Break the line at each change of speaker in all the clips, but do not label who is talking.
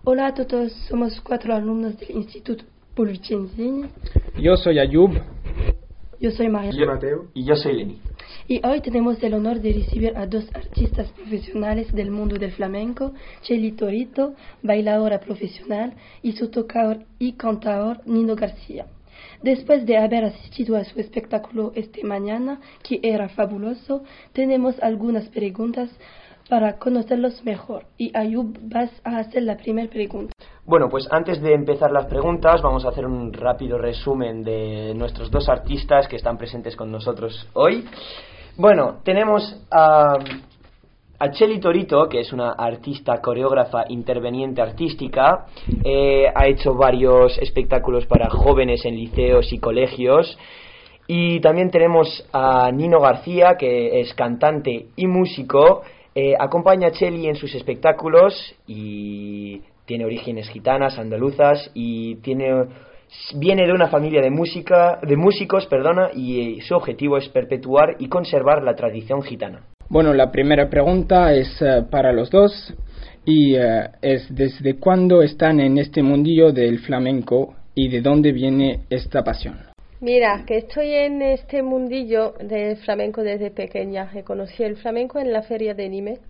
Hola a todos, somos 4 alumnos del Instituto Paul Vicenzini.
Yo soy Ayub.
Yo soy María.
Yo Mateo.
Y yo soy Lenny.
Y hoy tenemos el honor de recibir a 2 artistas profesionales del mundo del flamenco, Chely Torito, bailadora profesional, y su tocador y cantador Nino García. Después de haber asistido a su espectáculo esta mañana, que era fabuloso, tenemos algunas preguntas para conocerlos mejor. Y Ayub, vas a hacer la primera pregunta.
Bueno, pues antes de empezar las preguntas, vamos a hacer un rápido resumen de nuestros 2 artistas que están presentes con nosotros hoy. Bueno, tenemos a Chely Torito, que es una artista, coreógrafa, interveniente artística. Ha hecho varios espectáculos para jóvenes en liceos y colegios. Y también tenemos a Nino García, que es cantante y músico. Acompaña a Chely en sus espectáculos y tiene orígenes gitanas, andaluzas y viene de una familia de músicos, y su objetivo es perpetuar y conservar la tradición gitana.
Bueno, la primera pregunta es para los dos y es ¿desde cuándo están en este mundillo del flamenco y de dónde viene esta pasión?
Mira, que estoy en este mundillo del flamenco desde pequeña. Conocí el flamenco en la feria de Nîmes,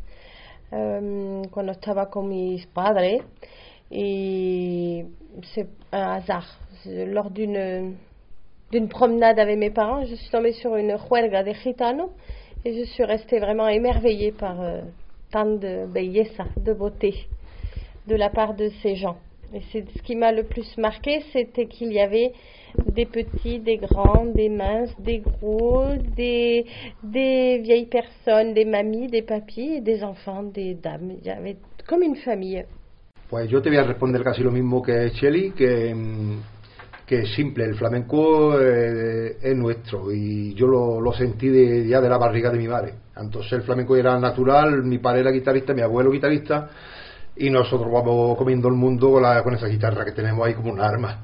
cuando estaba con mis padres, y c'est un hasard. Lors d'une promenade avec mes parents, je suis tombée sur une juerga de gitano et je suis restée vraiment émerveillée par tant de belleza, de beauté de la part de ces gens. Et c'est ce qui m'a le plus marqué, c'était qu'il y avait des petits, des grands, des minces, des gros, des vieilles personnes, des mamies, des papis, et des enfants, des dames. Il y avait comme une famille.
Pues yo te voy a responder casi lo mismo que Chely, que es simple. El flamenco es nuestro y yo lo sentí ya de la barriga de mi madre. Entonces el flamenco era natural, mi padre era guitarrista, mi abuelo guitarrista, y nosotros vamos comiendo el mundo con esa guitarra que tenemos ahí como un arma.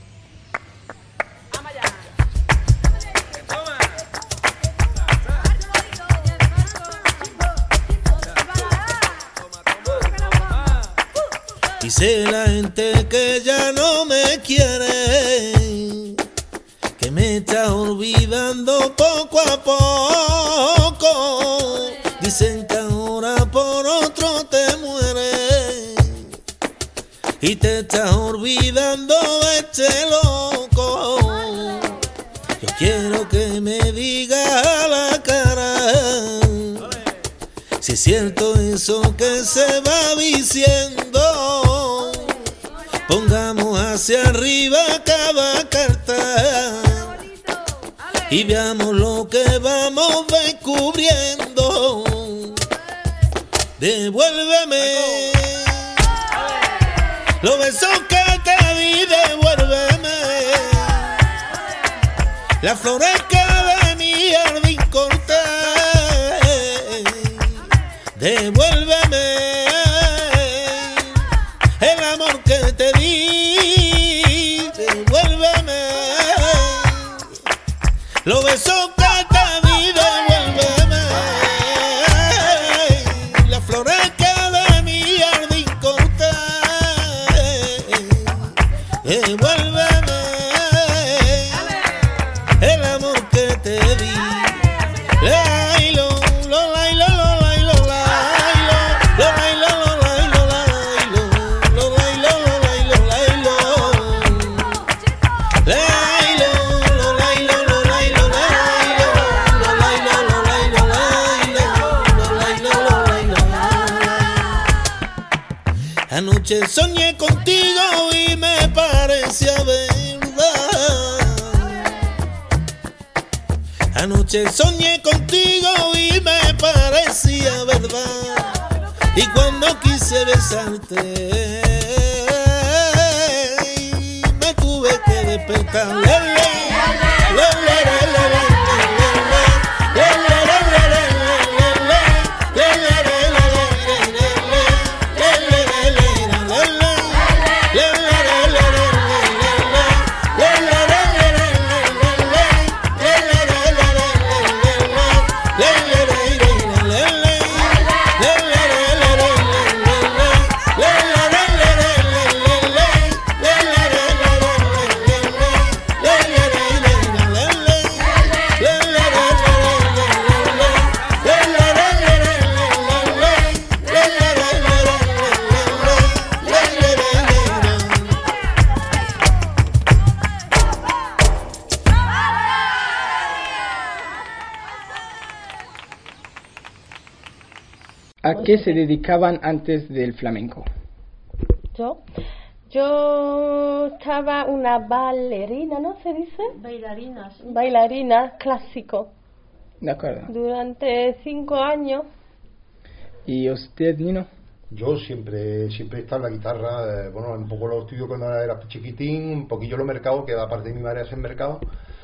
Dice la gente que ya no me quiere, que me está olvidando poco a poco. Dicen que ahora por otro te mueres y te estás olvidando este loco. Yo quiero que me digas a la cara si es cierto eso que se va diciendo. Pongamos hacia arriba cada carta y veamos lo que vamos descubriendo. Devuélveme los besos que te di, devuélveme las flores que de mi jardín corté. Devuélveme el amor que te di, devuélveme los besos que te di, devuélveme las flores que de mi jardín corté. Devuélveme el amor que te di. Anoche soñé contigo y me parecía verdad. Anoche soñé contigo y me parecía verdad. Y cuando quise besarte, me tuve que despertar.
qué se dedicaban antes del flamenco?
Yo estaba una bailarina, ¿no se dice?
Bailarina, sí.
Bailarina clásico.
De acuerdo.
Durante 5 años.
¿Y usted, Nino?
Yo siempre he estado en la guitarra, bueno, un poco lo estudio cuando era chiquitín, un poquillo los mercados, que aparte de mi madre hacer mercado,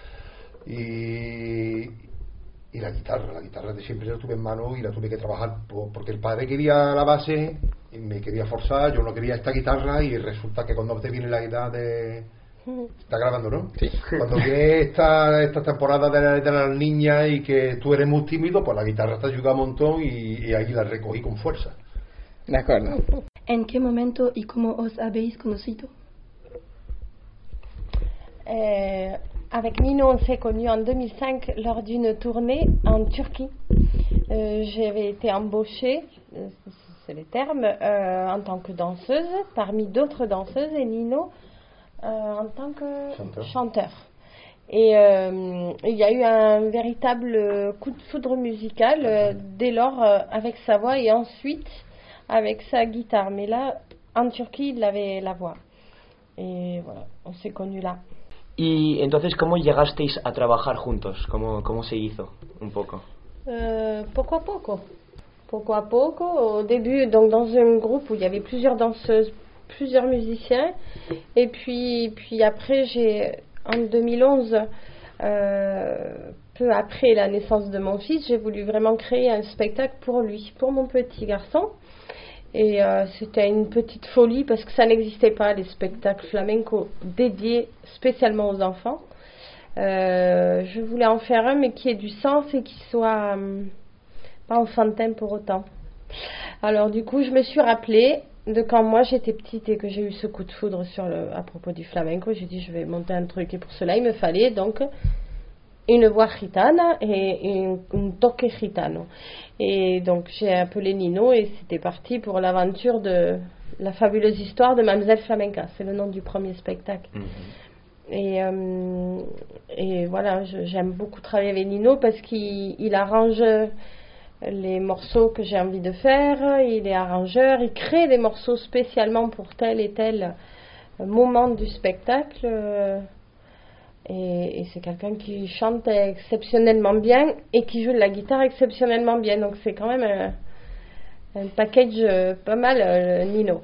y la guitarra de siempre la tuve en mano y la tuve que trabajar, porque el padre quería la base y me quería forzar, yo no quería esta guitarra y resulta que cuando te viene la edad de... ¿Está grabando, no?
Sí.
Cuando viene esta temporada de las niñas y que tú eres muy tímido, pues la guitarra te ayuda un montón y ahí la recogí con fuerza.
De acuerdo.
¿En qué momento y cómo os habéis conocido?
Avec Nino, on s'est connus en 2005 lors d'une tournée en Turquie. J'avais été embauchée, c'est le terme, en tant que danseuse, parmi d'autres danseuses, et Nino en tant que chanteur. Et il y a eu un véritable coup de foudre musical dès lors avec sa voix et ensuite avec sa guitare. Mais là, en Turquie, il avait la voix. Et voilà, on s'est connus là.
Y entonces, ¿cómo llegasteis a trabajar juntos? ¿Cómo se hizo un poco?
Poco a poco. Poco a poco. Au début, donc dans un groupe où il y avait plusieurs danseuses, plusieurs musiciens. Et puis après, en 2011, peu après la naissance de mon fils, j'ai voulu vraiment créer un spectacle pour lui, pour mon petit garçon. Et c'était une petite folie parce que ça n'existait pas, les spectacles flamenco dédiés spécialement aux enfants. Je voulais en faire un mais qui ait du sens et qui soit pas enfantin pour autant. Alors du coup je me suis rappelée de quand moi j'étais petite et que j'ai eu ce coup de foudre à propos du flamenco. J'ai dit je vais monter un truc et pour cela il me fallait donc une voix gitana et un toque gitano. Et donc j'ai appelé Nino et c'était parti pour l'aventure de la fabuleuse histoire de Mademoiselle Flamenca. C'est le nom du premier spectacle. Et voilà, j'aime beaucoup travailler avec Nino parce qu'il arrange les morceaux que j'ai envie de faire, il est arrangeur, il crée des morceaux spécialement pour tel et tel moment du spectacle. Et c'est quelqu'un qui chante exceptionnellement bien et qui joue de la guitare exceptionnellement bien. Donc c'est quand même un package pas mal, Nino.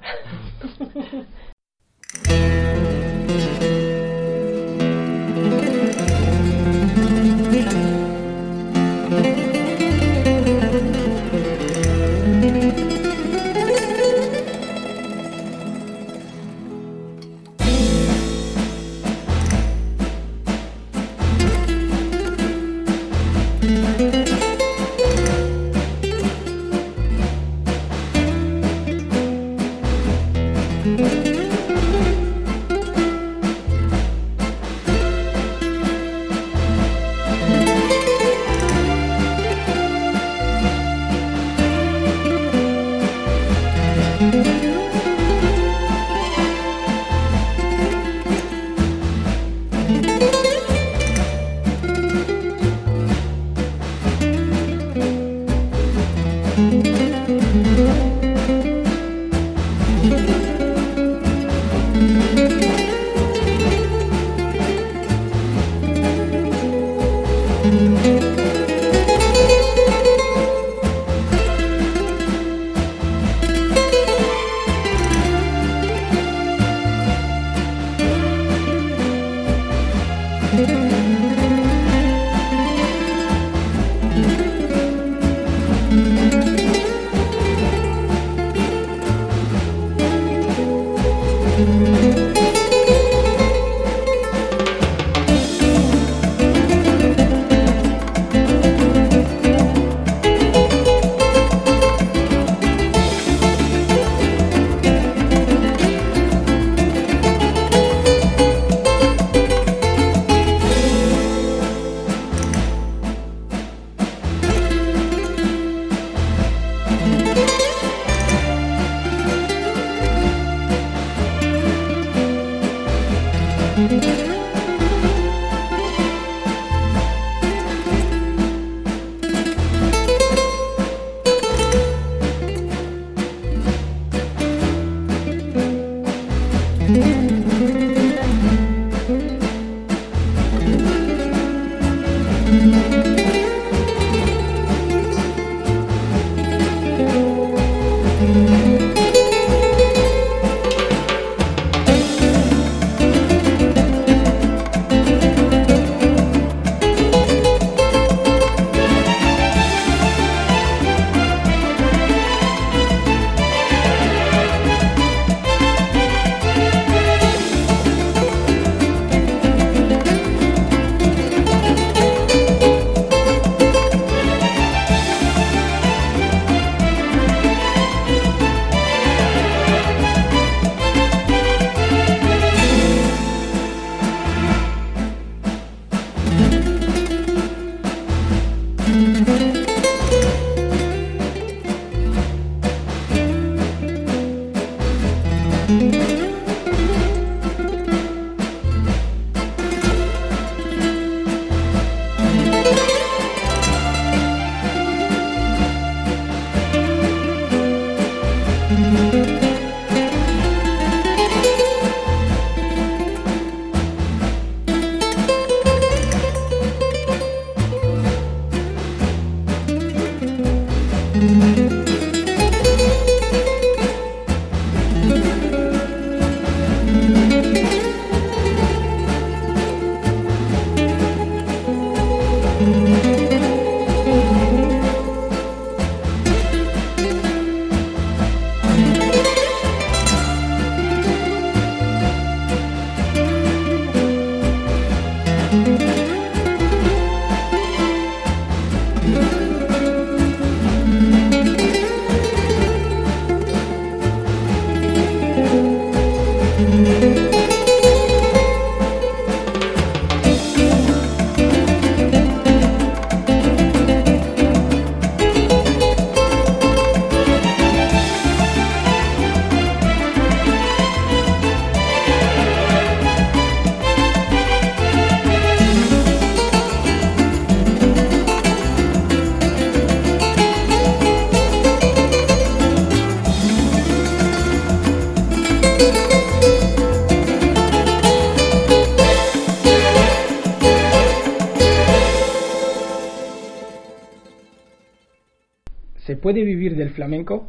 ¿Se puede vivir del flamenco?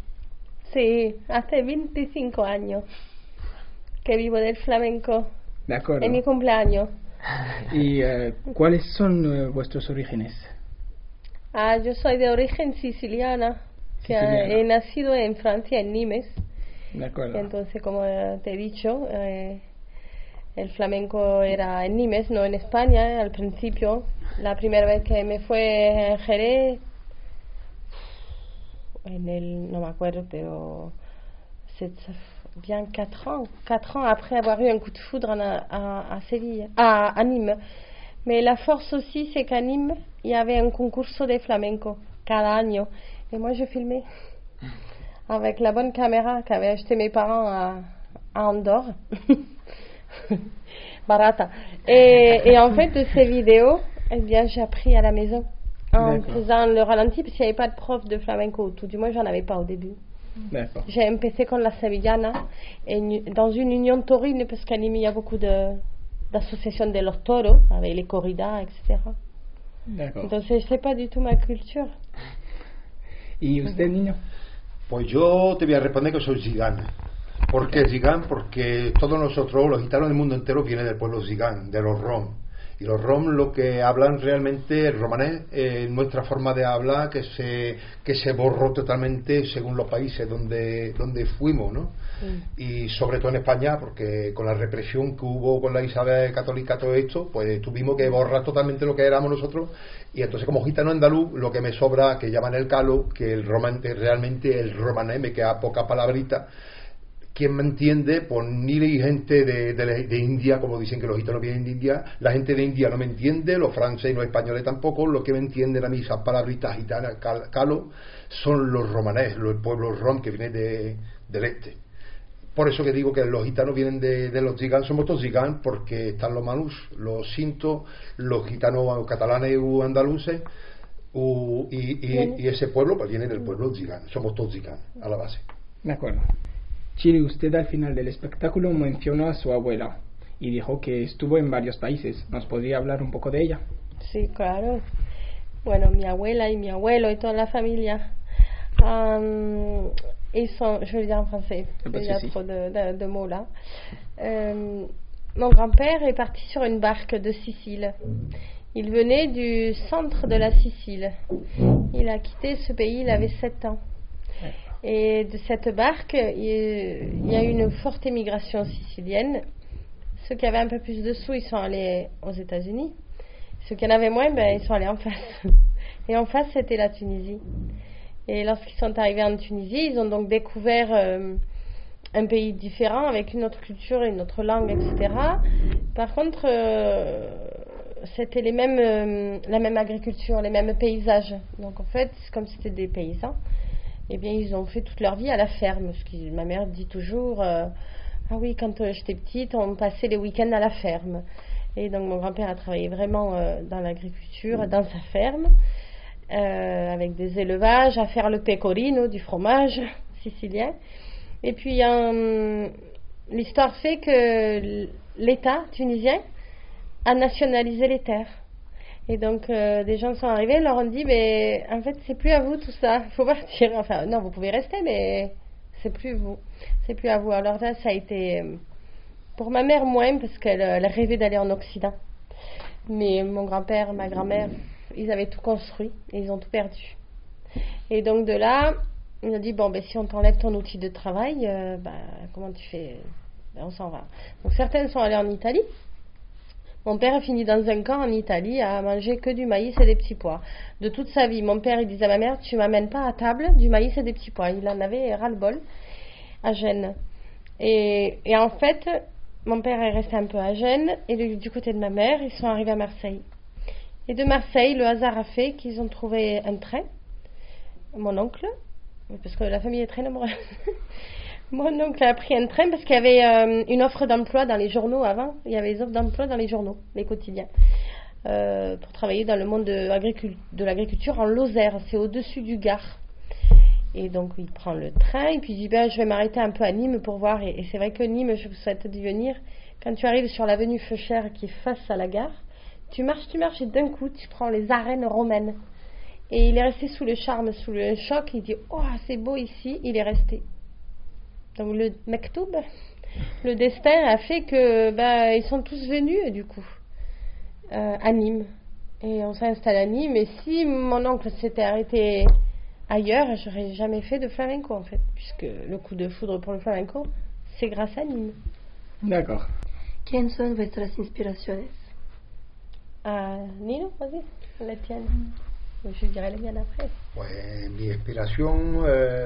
Sí, hace 25 años que vivo del flamenco.
De acuerdo.
En mi cumpleaños.
¿Y cuáles son vuestros orígenes?
Yo soy de origen siciliana, que he nacido en Francia, en Nimes.
De acuerdo.
Entonces, como te he dicho, el flamenco era en Nimes, no en España, al principio. La primera vez que me fue a Jerez, no me acuerdo, pero c'est bien 4 ans après avoir eu un coup de foudre à Séville, à Nîmes. Mais la force aussi, c'est qu'à Nîmes, il y avait un concurso de flamenco cada año. Et moi, je filmais avec la bonne caméra qu'avaient acheté mes parents à Andorre. Barata. Et en fait, de ces vidéos, eh bien, j'ai appris à la maison. En faisant le ralenti, parce qu'il n'y avait pas de prof de flamenco, tout du moins j'en avais pas au début.
D'accord.
J'ai empecé con la sevillana, dans une union taurine, parce qu'à Nîmes il y a beaucoup d'associations de los toros, avec les corridas, etc.
D'accord.
Entonces je sais pas du tout ma culture.
¿Y usted, niño?
Pues yo te voy a responder que soy zigán. ¿Por qué zigán? Porque todos nosotros, los gitanos del mundo entero, vienen del pueblo zigán, de los rom. Y los rom lo que hablan realmente es romanés, nuestra forma de hablar que se borró totalmente según los países donde fuimos, ¿no? Y sobre todo en España, porque con la represión que hubo con la Isabel católica, todo esto, pues tuvimos que borrar totalmente lo que éramos nosotros. Y entonces, como gitano andaluz, lo que me sobra, que llaman el calo, que el romance, realmente el romanés me queda poca palabrita. ¿Quién me entiende? Pues ni la gente de India, como dicen que los gitanos vienen de India, la gente de India no me entiende, los franceses y los españoles tampoco. Lo que me entienden a mí, esas palabritas gitanas, calo, son los romanés, los pueblos rom que vienen del este. Por eso que digo que los gitanos vienen de los zigán, somos todos zigán, porque están los manús, los cintos, los gitanos catalanes o andaluces, y ese pueblo pues viene del pueblo zigán, somos todos zigán a la base.
De acuerdo. Chile, usted al final del espectáculo mencionó a su abuela y dijo que estuvo en varios países. ¿Nos podría hablar un poco de ella?
Sí, claro. Bueno, mi abuela y mi abuelo y toda la familia, ils sont, je vais le dire en français, il y a trop de mots là. Mon grand-père est parti sur une barque de Sicile. Il venait du centre de la Sicile. Il a quitté ce pays, il avait 7 ans. Et de cette barque, il y a eu une forte émigration sicilienne. Ceux qui avaient un peu plus de sous, ils sont allés aux États-Unis. Ceux qui en avaient moins, ben, ils sont allés en face. Et en face, c'était la Tunisie. Et lorsqu'ils sont arrivés en Tunisie, ils ont donc découvert un pays différent, avec une autre culture, une autre langue, etc. Par contre, c'était la même agriculture, les mêmes paysages. Donc en fait, comme c'était des paysans, eh bien, ils ont fait toute leur vie à la ferme. Ma mère dit toujours, ah oui, quand j'étais petite, on passait les week-ends à la ferme. Et donc mon grand-père a travaillé vraiment dans l'agriculture, dans sa ferme, avec des élevages, à faire le pecorino, du fromage sicilien. Et puis l'histoire fait que l'État tunisien a nationalisé les terres. Et donc des gens sont arrivés, leur ont dit, mais en fait c'est plus à vous tout ça, il faut partir. Enfin non, vous pouvez rester, mais c'est plus vous, c'est plus à vous. Alors là, ça a été pour ma mère moins, parce qu'elle rêvait d'aller en Occident. Mais mon grand-père, ma grand-mère, ils avaient tout construit et ils ont tout perdu. Et donc de là, il a dit, bon, ben, si on t'enlève ton outil de travail, comment tu fais? Ben, on s'en va. Donc certaines sont allées en Italie. Mon père a fini dans un camp en Italie à manger que du maïs et des petits pois. De toute sa vie, mon père, il disait à ma mère, tu m'amènes pas à table du maïs et des petits pois. Il en avait ras-le-bol à Gênes. Et en fait, mon père est resté un peu à Gênes, et du côté de ma mère, ils sont arrivés à Marseille. Et de Marseille, le hasard a fait qu'ils ont trouvé un train. Mon oncle, parce que la famille est très nombreuse. Mon oncle a pris un train parce qu'il y avait une offre d'emploi dans les journaux avant. Il y avait des offres d'emploi dans les journaux, les quotidiens, pour travailler dans le monde de l'agriculture en Lozère. C'est au-dessus du Gard. Et donc il prend le train et puis il dit, je vais m'arrêter un peu à Nîmes pour voir. Et c'est vrai que Nîmes, je vous souhaite d'y venir. Quand tu arrives sur l'avenue Feuchère qui est face à la gare, tu marches et d'un coup tu prends les arènes romaines. Et il est resté sous le charme, sous le choc. Il dit, oh c'est beau ici. Il est resté. Donc le Mektoub, le destin a fait que ils sont tous venus du coup à Nîmes. Et on s'est installé à Nîmes. Et si mon oncle s'était arrêté ailleurs, j'aurais jamais fait de flamenco en fait, puisque le coup de foudre pour le flamenco, c'est grâce à Nîmes.
D'accord.
¿Quién son vuestras inspiraciones?
Nino, vas-y, la tienne. Je dirais la mienne après.
Pues mi inspiración,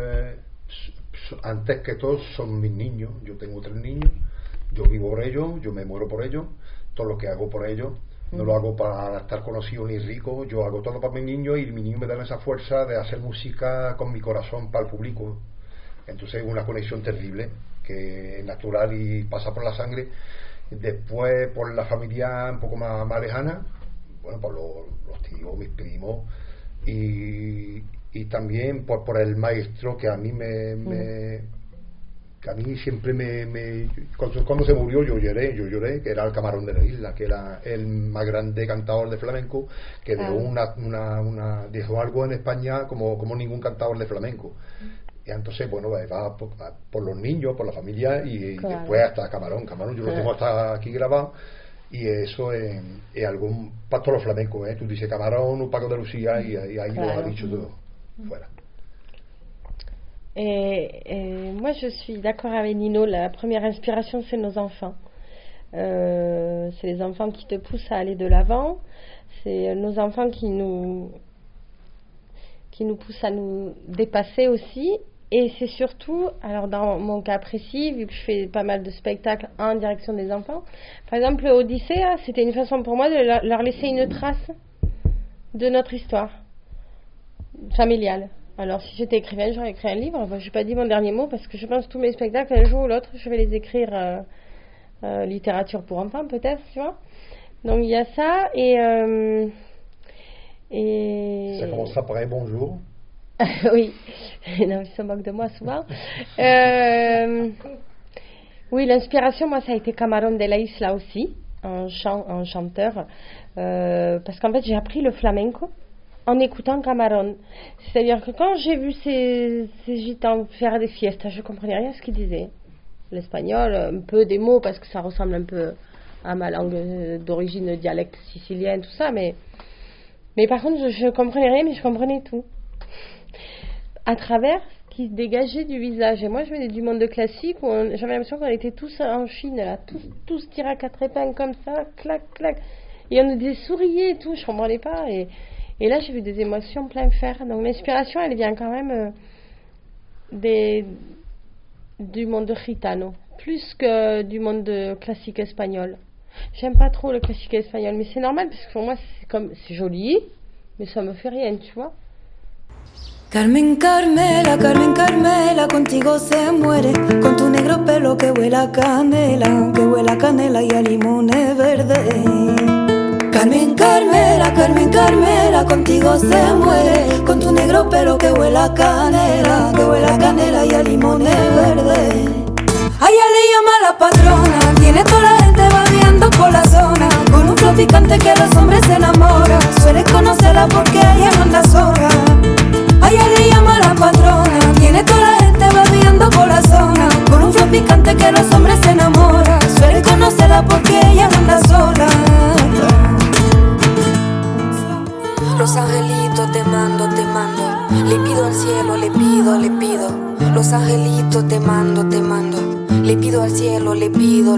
antes que todo, son mis niños. Yo tengo 3 niños, yo vivo por ellos, yo me muero por ellos, todo lo que hago por ellos. No lo hago para estar conocido ni rico, yo hago todo para mis niños y mis niños me dan esa fuerza de hacer música con mi corazón para el público. Entonces es una conexión terrible, que es natural y pasa por la sangre. Después por la familia un poco más lejana, bueno, por los tíos, mis primos, y también por el maestro que a mí que a mí siempre cuando se murió yo lloré, que era el Camarón de la Isla, que era el más grande cantador de flamenco, que dejó algo en España como ningún cantador de flamenco. Y entonces, bueno, va por los niños, por la familia, y claro, después hasta Camarón yo lo tengo hasta aquí grabado, y eso es algo para todos los flamencos, tú dices Camarón, un Paco de Lucía, y ahí claro, lo ha dicho todo fuera.
Moi je suis d'accord avec Nino, la première inspiration c'est nos enfants. C'est les enfants qui te poussent à aller de l'avant, c'est nos enfants qui nous poussent à nous dépasser aussi, et c'est surtout, alors dans mon cas précis, vu que je fais pas mal de spectacles en direction des enfants, par exemple Odyssée, c'était une façon pour moi de leur laisser une trace de notre histoire familiale. Alors si j'étais écrivaine, j'aurais écrit un livre. Je n'ai pas dit mon dernier mot parce que je pense que tous mes spectacles, un jour ou l'autre, je vais les écrire littérature pour enfants peut-être, tu vois. Donc il y a ça et
ça commencera par un bonjour.
Oui, non, il se moque de moi souvent. Oui, l'inspiration, moi, ça a été Camarón de la Isla aussi, un chanteur, parce qu'en fait, j'ai appris le flamenco en écoutant Camarón. C'est-à-dire que quand j'ai vu ces gitans faire des fiestas, je comprenais rien à ce qu'ils disaient. L'espagnol, un peu des mots, parce que ça ressemble un peu à ma langue d'origine dialecte sicilienne, tout ça, mais par contre, je comprenais rien, mais je comprenais tout. À travers ce qui se dégageait du visage. Et moi, je venais du monde classique où j'avais l'impression qu'on était tous en Chine, là, tous tirés à quatre épingles comme ça, clac, clac. Et on nous disait souriez et tout, je comprenais pas. Et là, j'ai vu des émotions plein fer. Donc, l'inspiration, elle vient quand même du monde gitano, plus que du monde classique espagnol. J'aime pas trop le classique espagnol, mais c'est normal parce que pour moi c'est joli, mais ça me fait rien, tu vois.
Carmen Carmela, Carmen Carmela, contigo se muere, con tu negro pelo que huele a canela y a limones verdes. Carmen Carmela, Carmen Carmela, contigo se muere, con tu negro pelo que huele a canela y a limones verdes. A ella le llama la patrona, tiene toda la gente babeando por la zona, con un flow picante que los hombres se enamoran, suelen conocerla porque ella no anda sola. A ella le llama la patrona, tiene toda la gente babeando por la zona, con un flow picante que los hombres se enamoran, suelen conocerla porque ella no anda sola. Los angelitos te mando, le pido al cielo, le pido. Los angelitos te mando, le pido al cielo, le pido.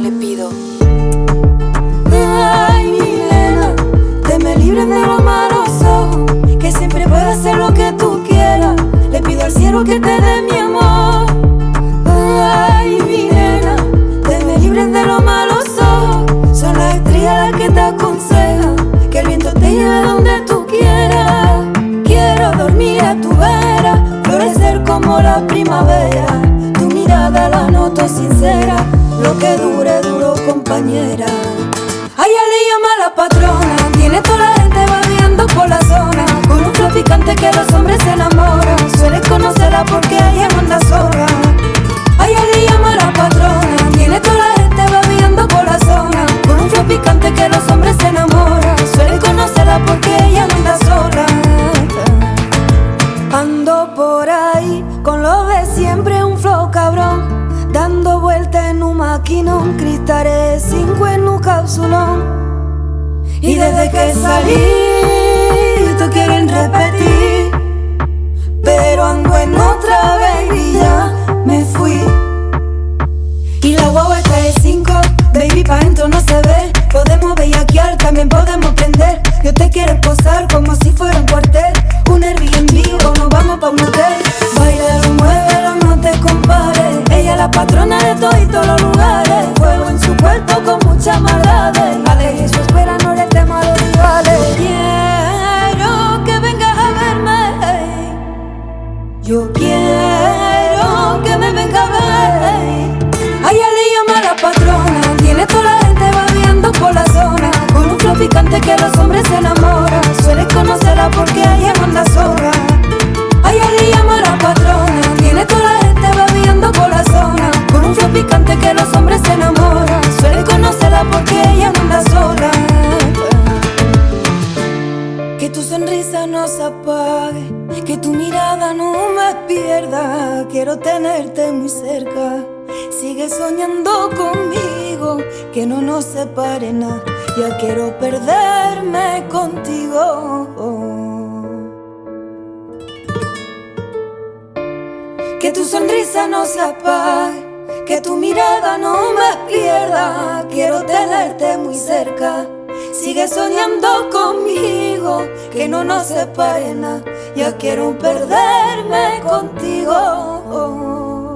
Ay, mi nena, te me libres de los malos ojos, que siempre puedas hacer lo que tú quieras. Le pido al cielo que te dé mi amor. Ay, mi nena, te me libres de los malos ojos, son las estrellas las que te aconsejan, que el viento te lleve donde tú quieras. Quiero dormir a tu vera, florecer como la primavera. Tu mirada la noto sincera, lo que dure, duro, compañera. A ella le llama la patrona, tiene toda la gente babeando por la zona, con un flow picante que los hombres se enamoran, suelen conocerla porque ella no anda sola. A ella le llama la patrona, tiene toda la gente babeando por la zona, con un flow picante que los hombres se enamoran, suelen conocerla porque ella no anda sola. Ando por ahí con lo de siempre, un flow cabrón, dando vueltas en un maquinón, cristales 5 en un capsulón. Y desde que salí, tú quieren repetir, pero ando en otra vez y ya me fui. Y la guagua está de 5, baby, pa' dentro no se ve. Podemos bellaquear, también podemos prender. Yo te quiero posar como si fuera un cuartel, un Airbnb o nos vamos pa' un hotel. Báilalo, muévelo, no te compares. Ella es la patrona de todos los lugares, fuego en su cuerpo con muchas maldades. Ale, eso espera, no le temas a los rivales. Quiero que vengas a verme, yo quiero que me venga a ver. A ella le llama la patrona, tiene toda la gente babeando por la zona, con un flow picante que los hombres se enamoran, suelen conocerla porque ella no anda sola. A ella le llama la patrona, tiene toda la gente babeando por la zona, con un flow picante que los hombres se enamoran, suelen conocerla porque ella no anda sola. Que tu sonrisa no se apague, que tu mirada no me pierda. Quiero tenerte muy cerca, sigue soñando conmigo, que no nos separe nada. Ya quiero perderme contigo. Que tu sonrisa no se apague, que tu mirada no me pierda. Quiero tenerte muy cerca, sigue soñando conmigo, que no nos separe nada. Ya quiero perderme contigo.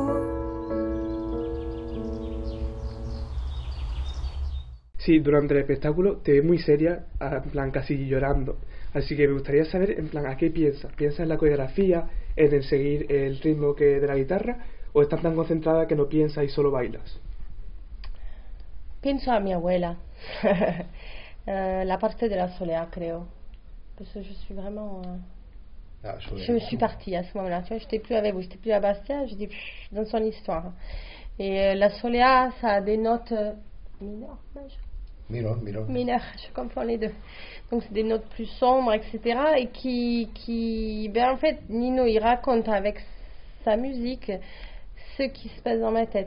Sí, durante el espectáculo te ves muy seria, en plan casi llorando. Así que me gustaría saber, en plan, ¿a qué piensas? ¿Piensas en la coreografía, en el seguir el ritmo que de la guitarra? ¿O estás tan concentrada que no piensas y solo bailas?
Pienso a mi abuela. La parte de la soledad, creo. Parce que je suis vraiment Je me suis partie à ce moment-là. Tu vois, j'étais plus avec vous, j'étais plus à Bastia. Je dis dans son histoire. Et la Soleá, ça a des notes mineurs. Je comprends les deux. Donc c'est des notes plus sombres, etc. Et qui en fait, Nino, il raconte avec sa musique ce qui se passe dans ma tête.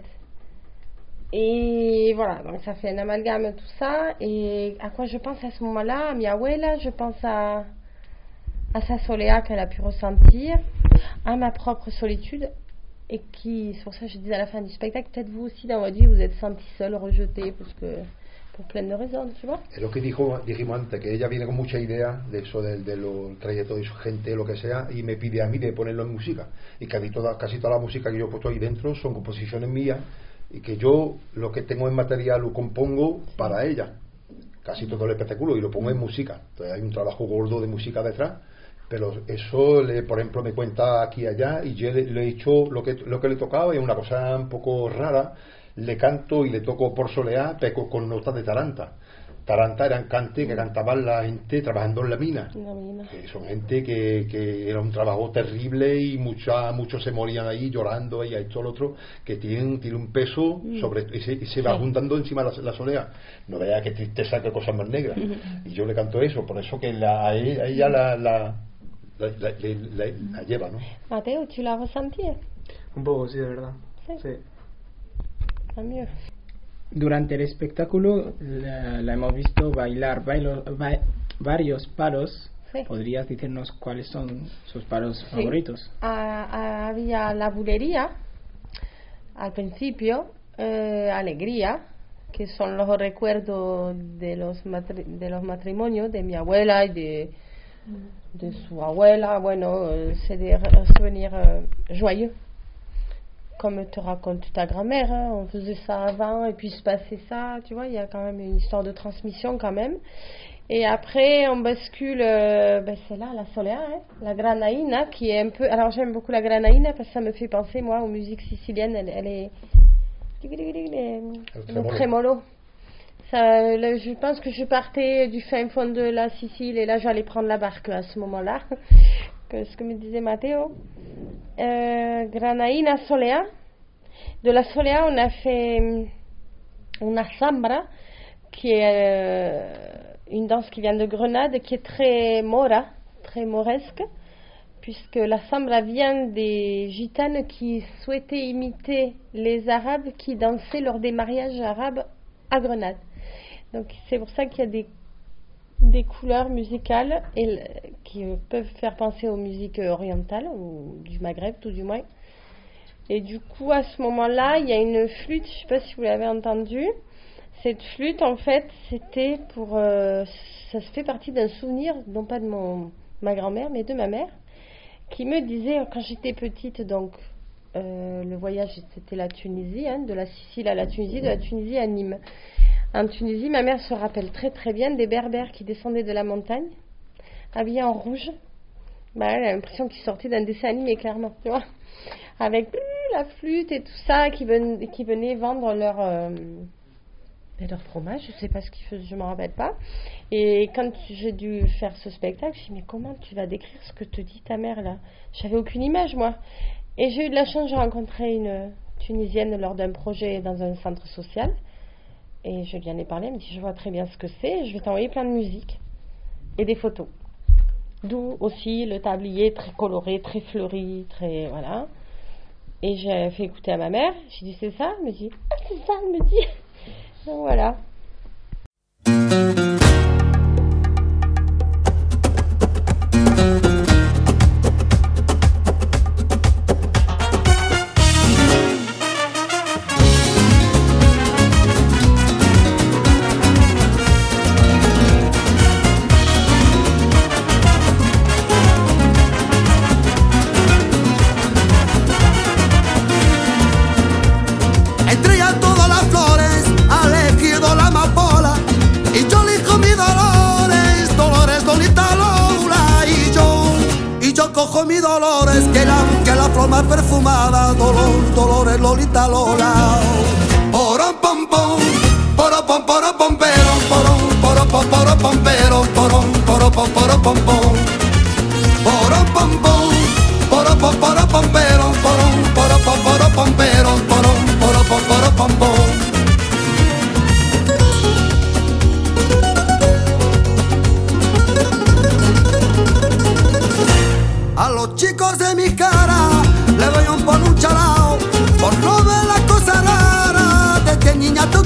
Et voilà, donc ça fait un amalgame tout ça. Et à quoi je pense à ce moment-là? À mi abuela, je pense à sa soleá qu'elle a pu ressentir, à ma propre solitude, et qui, c'est pour ça que je disais à la fin du spectacle, peut-être vous aussi dans votre vie vous êtes senti seul, rejeté, parce que por plein de razones, tu vois.
Es lo que dijimos antes, que ella viene con mucha idea de eso, de los trayectos de su gente, lo que sea, y me pide a mí de ponerlo en música. Y casi toda la música que yo he puesto ahí dentro son composiciones mías, y que yo lo que tengo en material lo compongo para ella. Casi todo el espectáculo, y lo pongo en música. Entonces hay un trabajo gordo de música detrás. Pero eso, por ejemplo, me cuenta aquí y allá, y yo le he hecho lo que le tocaba, y es una cosa un poco rara. Le canto y le toco por soleá, pero con notas de taranta. Taranta eran cantes que cantaban la gente trabajando en la mina. Que son gente que era un trabajo terrible, y muchos se morían ahí llorando, y a esto lo otro, que tiene un peso sobre, y se va juntando encima la soleá. No vea qué tristeza, qué cosas más negras. Y yo le canto eso, por eso que a ella la lleva, ¿no?
Mateo, ¿tú la ressenti?
Un poco, sí, de verdad. Sí.
Mieux.
Durante el espectáculo la hemos visto bailar varios palos.
Sí.
¿Podrías decirnos cuáles son sus palos favoritos?
Había la bulería al principio, alegría, que son los recuerdos de los matrimonios de mi abuela y de su abuela. Bueno, c'est des souvenirs joyeux, comme te raconte ta grand-mère, hein. On faisait ça avant et puis se passait ça, tu vois, il y a quand même une histoire de transmission quand même. Et après on bascule, c'est là la soleá, hein, la granaína, qui est un peu, alors j'aime beaucoup la granaína parce que ça me fait penser moi aux musiques siciliennes. Elle est le trémolo. Ça, je pense que je partais du fin fond de la Sicile et là j'allais prendre la barque à ce moment-là, que ce que me disait Matteo. Granaína, soleá. De la soleá on a fait una sambra, qui est une danse qui vient de Grenade, qui est très mora, très mauresque, puisque la sambra vient des gitanes qui souhaitaient imiter les Arabes qui dansaient lors des mariages arabes à Grenade. Donc c'est pour ça qu'il y a des couleurs musicales qui peuvent faire penser aux musiques orientales ou du Maghreb tout du moins. Et du coup à ce moment-là il y a une flûte, je ne sais pas si vous l'avez entendu. Cette flûte en fait c'était pour ça se fait partie d'un souvenir, non pas de ma grand-mère mais de ma mère, qui me disait quand j'étais petite, donc le voyage c'était la Tunisie, hein, de la Sicile à la Tunisie, de la Tunisie à Nîmes. En Tunisie, ma mère se rappelle très très bien des berbères qui descendaient de la montagne, habillés en rouge. Elle a l'impression qu'ils sortaient d'un dessin animé, clairement, tu vois, avec la flûte et tout ça, qui venaient vendre leur fromage. Je sais pas ce qu'ils faisaient, je m'en rappelle pas. Et quand j'ai dû faire ce spectacle, je me suis dit mais comment tu vas décrire ce que te dit ta mère là? J'avais aucune image moi. Et j'ai eu de la chance, j'ai rencontré une Tunisienne lors d'un projet dans un centre social. Et je lui en ai parlé, elle me dit je vois très bien ce que c'est, je vais t'envoyer plein de musique et des photos. D'où aussi le tablier très coloré, très fleuri, très voilà. Et j'ai fait écouter à ma mère, j'ai dit c'est ça? Elle me dit ah c'est ça, elle me dit. Donc voilà.
Cojo mi Dolores, que la flor más perfumada, Dolores, Lolita, Lola. Porom pom pom, porom pom pero, porom pom pero, porom pom pom pom. Porom pom pom.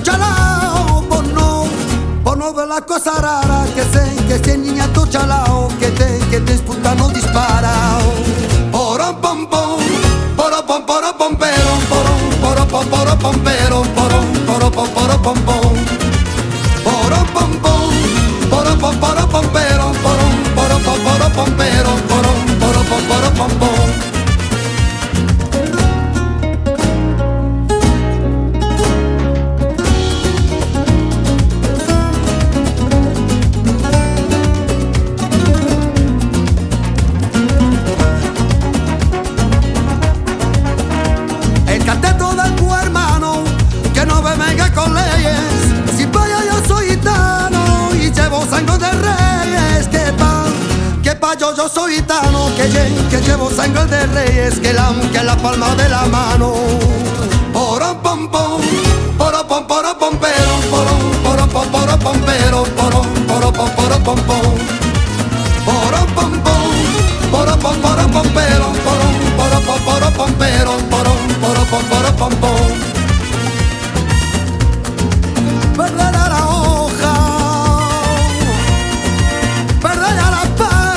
chalao, por no ver las cosas raras que sé niña tu chalao, que te disputa no dispara. Porom pom pom, porom pom pero, porom pom pero, porom pom pom. Porom pom pom, porom pom pero, porom pero, porom pom pom. Yo soy gitano que llevo sangre de reyes, que la palma de la mano. Porom pom pom, porom pom pero, porom pom pero, porom pom pom. Porom pom pom, porom pom pero, porom pom pero, porom pom pom. Perder a la hoja, perder a la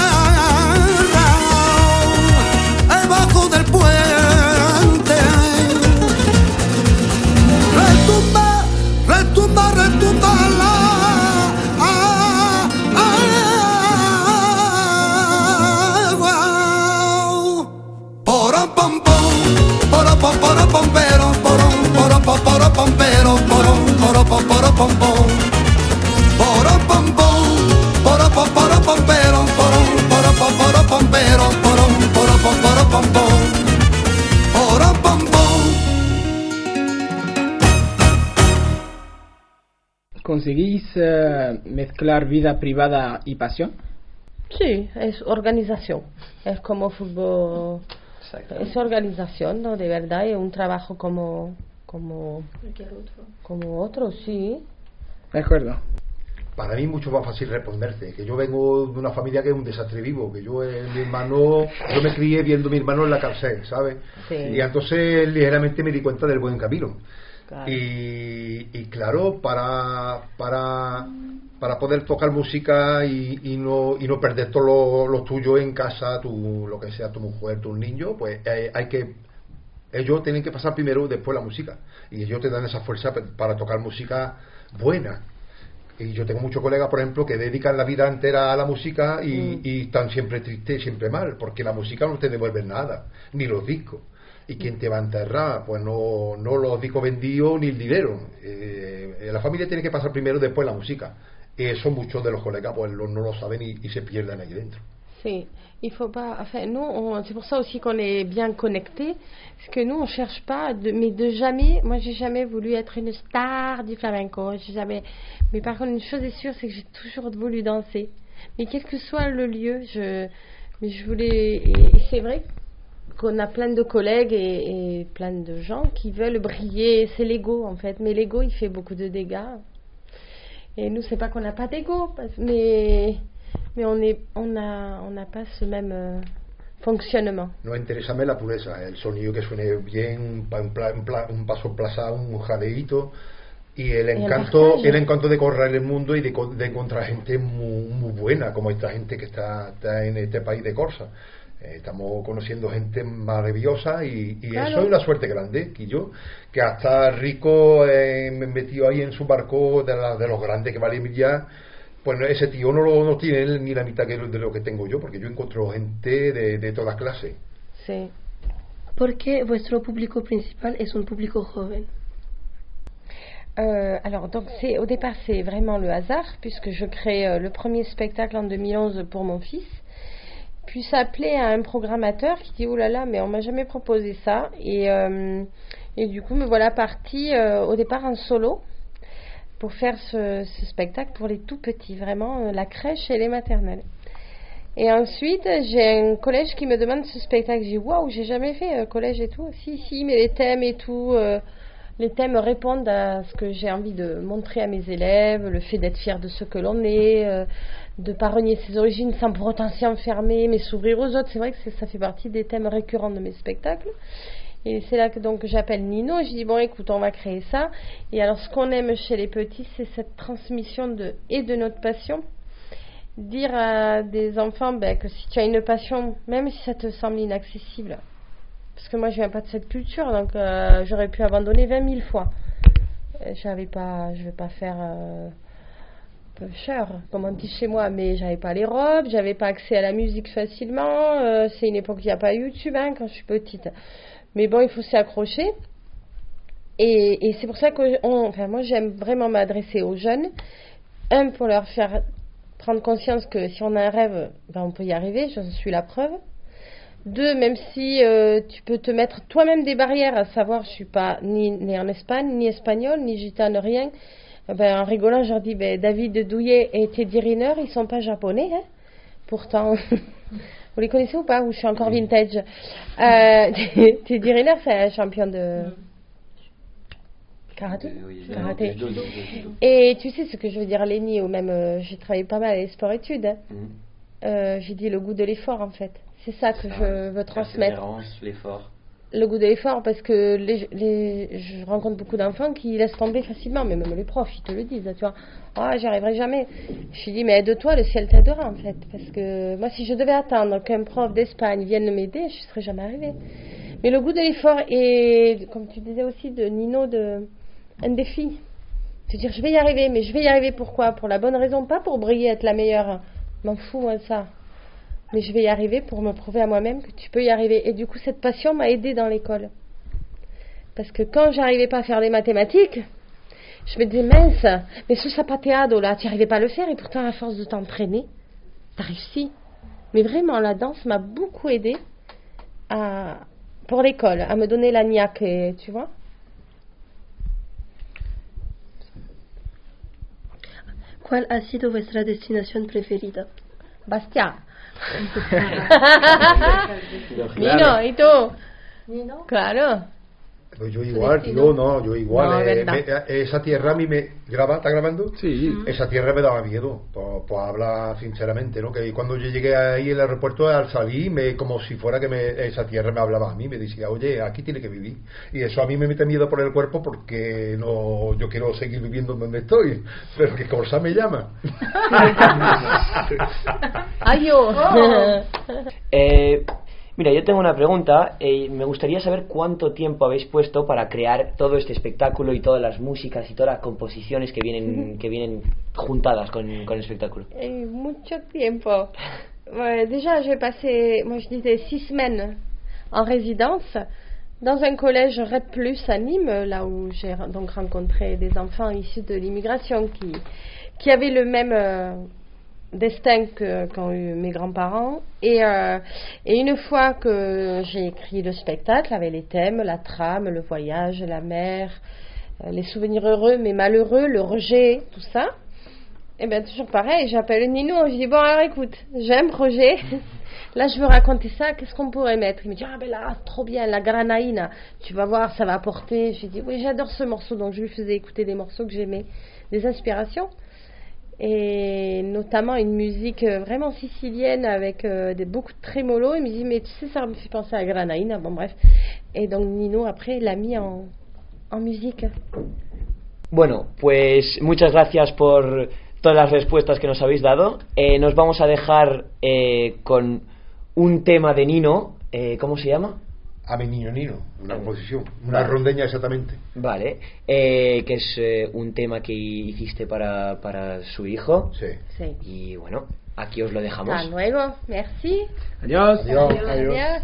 ¿Conseguís mezclar vida privada y pasión?
Sí, es organización. Es como fútbol. Es organización, ¿no? De verdad, es un trabajo como otro, sí.
De acuerdo.
Para mí es mucho más fácil responderte, que yo vengo de una familia que es un desastre vivo, que yo me crié viendo a mi hermano en la cárcel, ¿sabes?
Sí.
Y entonces ligeramente me di cuenta del buen camino.
Claro.
Y claro, para poder tocar música y no perder todo lo tuyo en casa, lo que sea, tu mujer, tus niños, pues ellos tienen que pasar primero, después la música, y ellos te dan esa fuerza para tocar música buena. Y yo tengo muchos colegas, por ejemplo, que dedican la vida entera a la música y están siempre tristes, siempre mal, porque la música no te devuelve nada, ni los discos. ¿Y quién te va a enterrar? Pues no los discos vendidos ni el dinero. La familia tiene que pasar primero, después la música. Eso muchos de los colegas pues no lo saben y se pierden ahí dentro.
Sí, il faut pas. Enfin, nous, c'est pour ça aussi qu'on est bien connectés, parce que nous, on cherche pas, jamais. Moi, j'ai jamais voulu être une star du flamenco. Mais par contre, une chose est sûre, c'est que j'ai toujours voulu danser. Mais quel que soit le lieu, je voulais. Et c'est vrai qu'on a plein de collègues et plein de gens qui veulent briller. C'est l'ego, en fait. Mais l'ego, il fait beaucoup de dégâts. Et nous, c'est pas qu'on n'a pas d'ego, mais on n'a pas ce même fonctionnement.
Nos interesa la pureza, el sonido que suene bien, un paso en plaza, un jadeíto, y el encanto de correr el mundo y de encontrar gente muy buena, como esta gente que está en este país de Corsa. Estamos conociendo gente maravillosa y claro. Eso es una suerte grande, que hasta rico metido ahí en su barco de los grandes que valen ya. Pues ese tío no tiene ni la mitad de lo que tengo yo, porque yo encuentro gente de todas clases.
Sí.
¿Por qué vuestro público principal es un público joven?
Alors, donc, au départ, c'est vraiment le hasard, puisque je crée le premier spectacle en 2011 pour mon fils. Puis ça appelait à un programmateur qui dit « Oh là là, mais on m'a jamais proposé ça ». Et du coup, me voilà partie au départ en solo pour faire ce spectacle pour les tout petits, vraiment la crèche et les maternelles. Et ensuite, j'ai un collège qui me demande ce spectacle. J'ai dit « Waouh, j'ai jamais fait collège et tout ». Si, mais les thèmes et tout, les thèmes répondent à ce que j'ai envie de montrer à mes élèves, le fait d'être fier de ce que l'on est, de ne pas renier ses origines sans pour autant s'y enfermer, mais s'ouvrir aux autres. C'est vrai que ça fait partie des thèmes récurrents de mes spectacles. Et c'est là que donc j'appelle Nino et je dis bon écoute on va créer ça. Et alors ce qu'on aime chez les petits c'est cette transmission de notre passion. Dire à des enfants que si tu as une passion, même si ça te semble inaccessible, parce que moi je viens pas de cette culture donc j'aurais pu abandonner 20 000 fois. Je vais pas faire cher comme on dit chez moi, mais j'avais pas les robes, j'avais pas accès à la musique facilement, c'est une époque où il n'y a pas YouTube quand je suis petite. Mais bon, il faut s'y accrocher. Et c'est pour ça que moi, j'aime vraiment m'adresser aux jeunes. Un, pour leur faire prendre conscience que si on a un rêve, on peut y arriver, j'en suis la preuve. Deux, même si tu peux te mettre toi-même des barrières, à savoir, je suis pas ni née en Espagne, ni espagnole, ni gitane, rien. En rigolant, je leur dis, David Douillet et Teddy Riner, ils sont pas japonais, hein. Pourtant... Vous les connaissez ou pas? Ou je suis encore vintage? Teddy Riner, c'est un champion de karaté. Karaté. Et tu sais ce que je veux dire, Lénie, ou même j'ai travaillé pas mal à les sport-études. J'ai dit le goût de l'effort en fait. C'est ça que je veux transmettre.
L'effort. Le
goût de l'effort, parce que je rencontre beaucoup d'enfants qui laissent tomber facilement, mais même les profs, ils te le disent, tu vois. Ah, j'y arriverai jamais. Je lui dis, mais aide-toi, le ciel t'aidera, en fait. Parce que moi, si je devais attendre qu'un prof d'Espagne vienne m'aider, je ne serais jamais arrivée. Mais le goût de l'effort et, comme tu disais aussi, de Nino, un défi. Se dire, je vais y arriver, mais je vais y arriver pourquoi? Pour la bonne raison, pas pour briller, être la meilleure. M'en fous, moi, de ça. Mais je vais y arriver pour me prouver à moi-même que tu peux y arriver. Et du coup, cette passion m'a aidée dans l'école. Parce que quand j'arrivais pas à faire des mathématiques, je me disais, mince, mais ce sapateado là, tu n'arrivais pas à le faire et pourtant à force de t'entraîner, tu as réussi. Mais vraiment, la danse m'a beaucoup aidée pour l'école, à me donner la niaque, tu vois.
¿Cuál ha sido vuestra destinación preferida?
Bastia. Nino, ¿y tú?
Nino.
Claro.
Pues yo igual, yo igual.
No,
esa tierra a mí me... ¿Está grabando?
Sí.
Esa tierra me daba miedo, por hablar sinceramente, ¿no? Que cuando yo llegué ahí al aeropuerto, al salir, como si fuera que esa tierra me hablaba a mí, me decía, oye, aquí tiene que vivir. Y eso a mí me mete miedo por el cuerpo porque yo quiero seguir viviendo donde estoy, pero que cosa me llama.
¡Ay, yo!
Mira, yo tengo una pregunta. Me gustaría saber cuánto tiempo habéis puesto para crear todo este espectáculo y todas las músicas y todas las composiciones que vienen juntadas con el espectáculo.
Mucho tiempo. Déjà, j'ai passé, moi je disais 6 semaines en résidence dans un collège RED+, à Nîmes, là où j'ai donc rencontré des enfants issus de l'immigration qui avaient le même... destin qu'ont eu mes grands-parents et une fois que j'ai écrit le spectacle avec les thèmes, la trame, le voyage, la mer, les souvenirs heureux mais malheureux, le rejet, tout ça, et bien toujours pareil, j'appelle Nino, je dis bon alors écoute, j'ai un projet, là je veux raconter ça, qu'est-ce qu'on pourrait mettre? Il me dit ah ben là trop bien, la granaïna, tu vas voir ça va apporter. Je lui dis oui j'adore ce morceau, donc je lui faisais écouter des morceaux que j'aimais, des inspirations. Et notamment une musique vraiment sicilienne avec beaucoup de trémolo. Il me dit mais tu sais ça me fait penser à Granaïna, bon bref. Et donc Nino après l'a mis en musique.
Bueno, pues muchas gracias por todas las respuestas que nos habéis dado. Nos vamos a dejar con un tema de Nino. ¿Cómo se llama?
A mi niño Nino, una composición, una rondeña exactamente.
Vale, que es un tema que hiciste para su hijo.
Sí.
Y bueno, aquí os lo dejamos.
Hasta luego, merci.
Adiós.
Adiós.